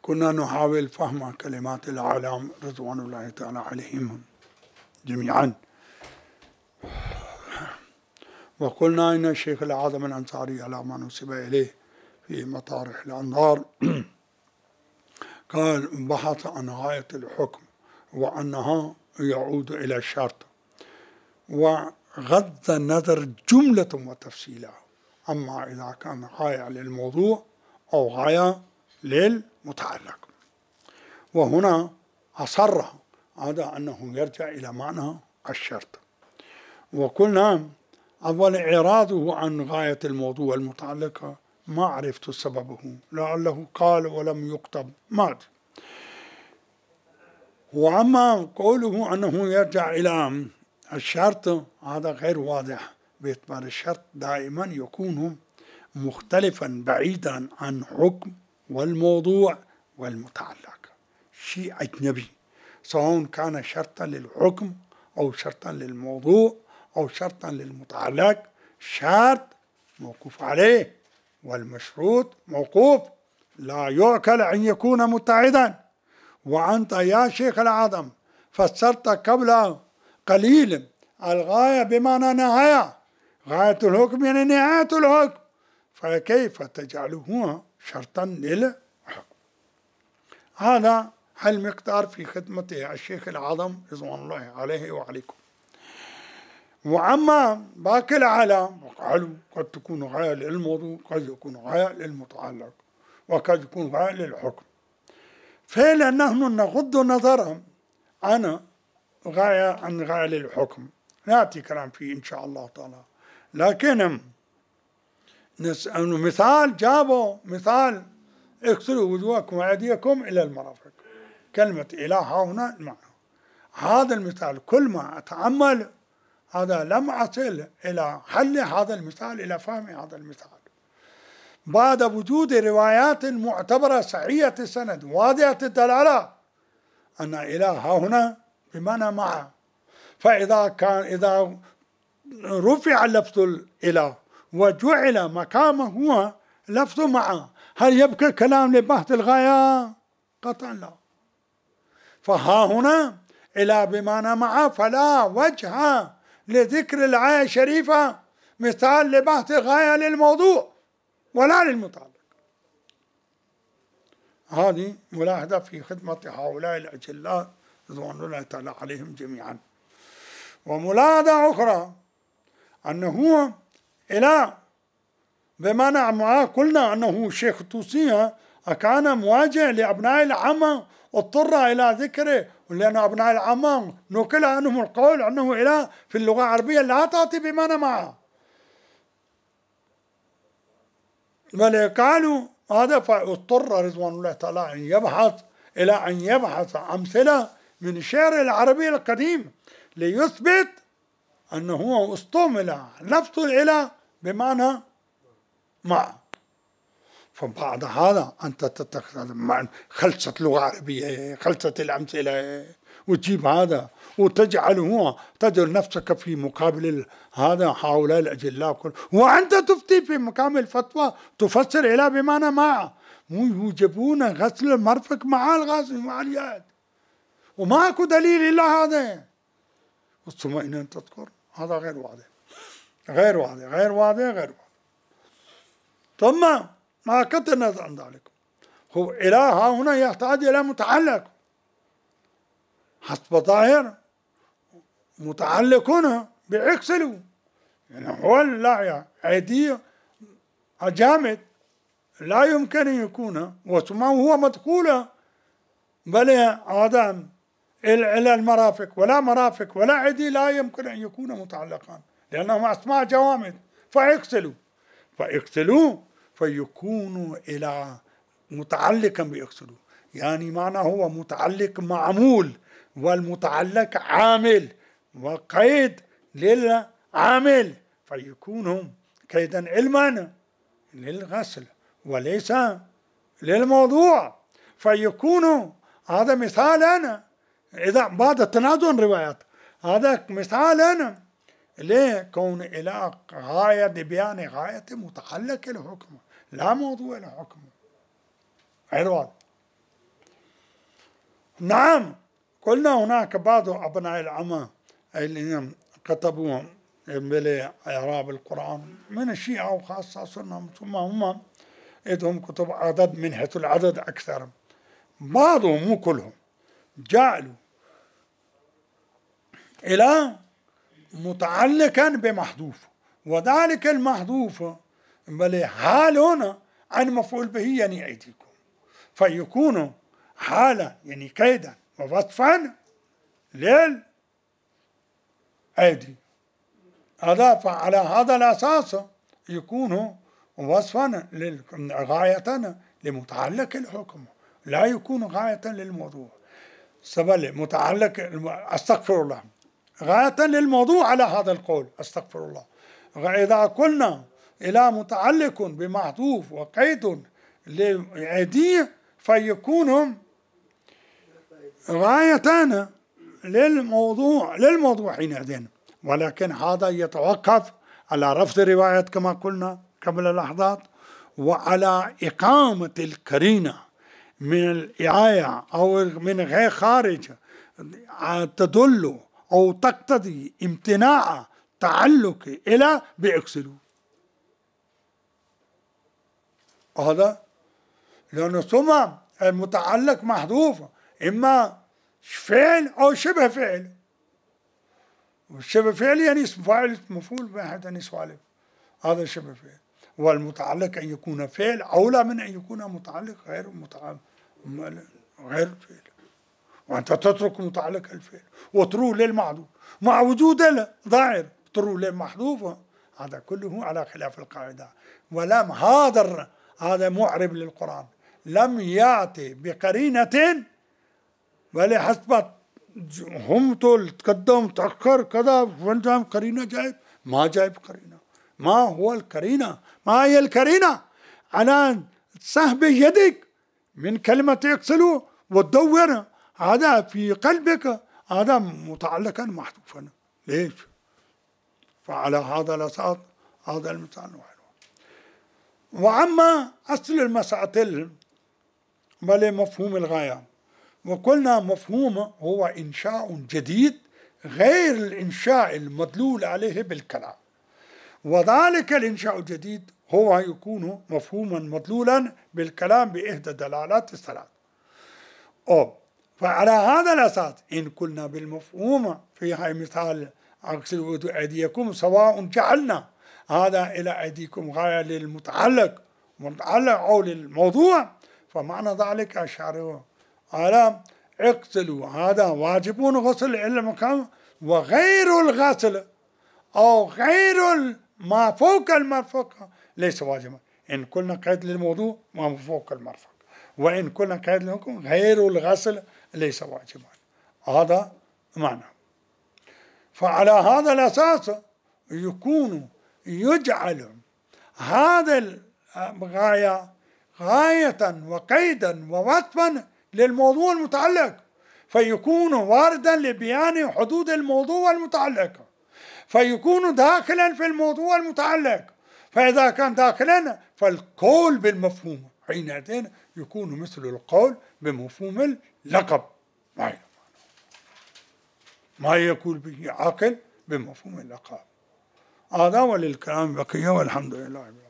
كنا نحاول فهم كلمات الأعلام رضوان الله تعالى عليهم جميعا، وقلنا إن الشيخ الأعظم الأنصاري على ما نسب إليه في مطارح الأنظار قال بحث عن غاية الحكم وأنها يعود إلى الشرط، وغض النظر جملة وتفصيلا، أما إذا كان غاية للموضوع أو غاية للمتعلق. وهنا أصر على أنه يرجع إلى معنى الشرط. وقلنا أول إعراضه عن غاية الموضوع المتعلقة ما عرفت سببه، لعله قال ولم يكتب ما أدري. وأما قوله أنه يرجع إلى الشرط هذا غير واضح، باعتبار الشرط دائما يكون مختلفا بعيدا عن حكم والموضوع والمتعلق، شيء أجنبي، سواء كان شرطا للحكم أو شرطا للموضوع أو شرطا للمتعلق. شرط موقوف عليه والمشروط موقوف، لا يعقل أن يكون متعدا. وأنت يا شيخ الأعظم فسرت قبل قليل الغاية بمعنى نهاية، غاية الحكم يعني نهاية الحكم، فكيف تجعله شرطا للحكم؟ هذا المقدار في خدمته الشيخ الأعظم رضوان الله عليه وعليكم. وأما باقي الأعلام قالوا قد تكون غاية للموضوع، قد يكون غاية للمتعلق، وقد يكون غاية للحكم. فعلا نحن نغض نظرا عن غاية للحكم، نأتي كلام فيه إن شاء الله تعالى. لكن مثال جابوا مثال اغسلوا وجوهكم وأيديكم إلى المرافق، كلمة إله هنا المعنى. هذا المثال كل ما أتأمل هذا لم أصل إلى حل هذا المثال، إلى فهم هذا المثال بعد وجود روايات معتبرة صحيحة السند واضحة الدلالة أن إله هنا بمعنى مع. فإذا رفع لفظ الإله وجعل مقامه هو لفظ مع، هل يبقى كلام لبحث الغاية؟ قطعا لا. فها هنا إله بمعنى مع، فلا وجه لذكر الآية الشريفة مثال لبحث الغاية للموضوع ولا للمتعلق. هذه ملاحظة في خدمة هؤلاء الأجلاء رضوان الله تعالى عليهم جميعا. وملاحظة أخرى أنه إله بمعنى ما قلنا أنه الشيخ الطوسي كان مواجه لأبناء العامة اضطر إلى ذكره، لأن أبناء العامة نقل عنهم القول أنه إله في اللغة العربية لا تأتي بمعنى معه، بل قالوا هذا، فاضطر رضوان الله تعالى أن يبحث أمثلة من الشعر العربي القديم ليثبت أنه استعمل لفظ الإله بمعنى مع. فبعد هذا أنت تتخذ خلصة لغة عربية، خلصة الأمثلة، وتجيب هذا وتجعل نفسك في مقابل هذا هؤلاء الأجلاء، وأنت تفتي في مقام الفتوى تفسر إلى بمعنى مع. يوجبون غسل المرفق مع الغسل مع اليد، وماكو دليل إلا هذا. ثم إن تذكر هذا غير واضح غير واضح غير واضح غير واضح. ثم ما قطع النظر عن ذلك، هو إله هنا يحتاج إلى متعلق حسب ظاهر متعلق هنا بإغسلوا، يعني هو لا أيدي جامد لا يمكن أن يكون، وثم هو مدخول بل آدم إلى المرافق، ولا مرافق ولا أيدي لا يمكن أن يكون متعلقان لأنهم أسماء جوامد. فإغسلوا فيكون إلى متعلقا بإغسلوا، يعني معنى هو متعلق معمول، والمتعلق عامل وقيد للعامل، فيكون قيدا علما للغسل وليس للموضوع. فيكون هذا مثالا إذا بعد تنازع روايات، هذا مثالا لكون إلى غاية بيان غاية متعلق الحكم لا موضوع الحكم غير واضح. نعم، قلنا هناك بعض أبناء العمى الذين كتبوا بإعراب القرآن من الشيعة وخاصة سنة، ثم هم عندهم كتب عدد من حيث العدد أكثر. بعضهم مو كلهم جعلوا إلى متعلقا بمحذوف، وذلك المحذوف بل حال هنا عن مفعول به يعني أيديكم، فيكون حالا يعني كيدا ووصفا للأيدي. هذا فعلى هذا الأساس يكون وصفا غاية لمتعلق الحكم، لا يكون غاية للموضوع. سبل متعلق، استغفر الله، غاية للموضوع على هذا القول، استغفر الله. إذا قلنا إلى متعلق بمحذوف وقيد لأيديه فيكون غايتان للموضوع حينئذ، ولكن هذا يتوقف على رفض الرواية كما قلنا قبل لحظات، وعلى إقامة القرينة من الإعاية أو من غير خارج تدل أو تقتضي امتناع تعلق إلى بإكسلو. هذا لأنه ثم المتعلق محذوف إما فعل أو شبه فعل، والشبه فعل يعني اسم فاعل مفعول واحد يعني سوالف، هذا شبه فعل. والمتعلق أن يكون فعل أولى من أن يكون متعلق غير فعل، وأنت تترك متعلق الفعل وتروح للمحذوف مع وجود الظاهر، تروح للمحذوف، هذا كله على خلاف القاعدة. ولم هذا معرب للقرآن لم يأتي بقرينة، بل حسب هم تقدم تأخر كذا وانت قرينة جايب، ما جايب قرينة. ما هو القرينة؟ ما هي القرينة على سحب يدك من كلمة اغسلوا وتدور هذا في قلبك، هذا متعلقا محذوفا. ليش؟ فعلى هذا الأساس هذا المثال واحد. وعما أصل المسألة بل مفهوم الغاية، وقلنا مفهوم هو إنشاء جديد غير الإنشاء المدلول عليه بالكلام، وذلك الإنشاء الجديد هو يكون مفهوما مدلولا بالكلام بإحدى دلالات الثلاث. فعلى هذا الأساس إن قلنا بالمفهوم في هاي مثال أغسلوا أيديكم سواء جعلنا هذا إلى أيديكم غاية للمتعلق أو للموضوع، فمعنى ذلك الشارع على اغسلوا هذا واجب غسل إلى المكان، وغير الغسل أو غير ما فوق المرفق ليس واجبا. إن قلنا قيد للموضوع ما فوق المرفق، وإن قلنا قيد للحكم غير الغسل ليس واجبا، هذا معنى. فعلى هذا الأساس يجعل هذا الغاية غاية وقيدا ووصفا للموضوع المتعلق، فيكون واردا لبيان حدود الموضوع المتعلق، فيكون داخلا في الموضوع المتعلق. فإذا كان داخلا فالقول بالمفهوم حينئذ يكون مثل القول بمفهوم اللقب، ما يقول به عاقل بمفهوم اللقب. هذا وللكلام بقية، والحمد لله.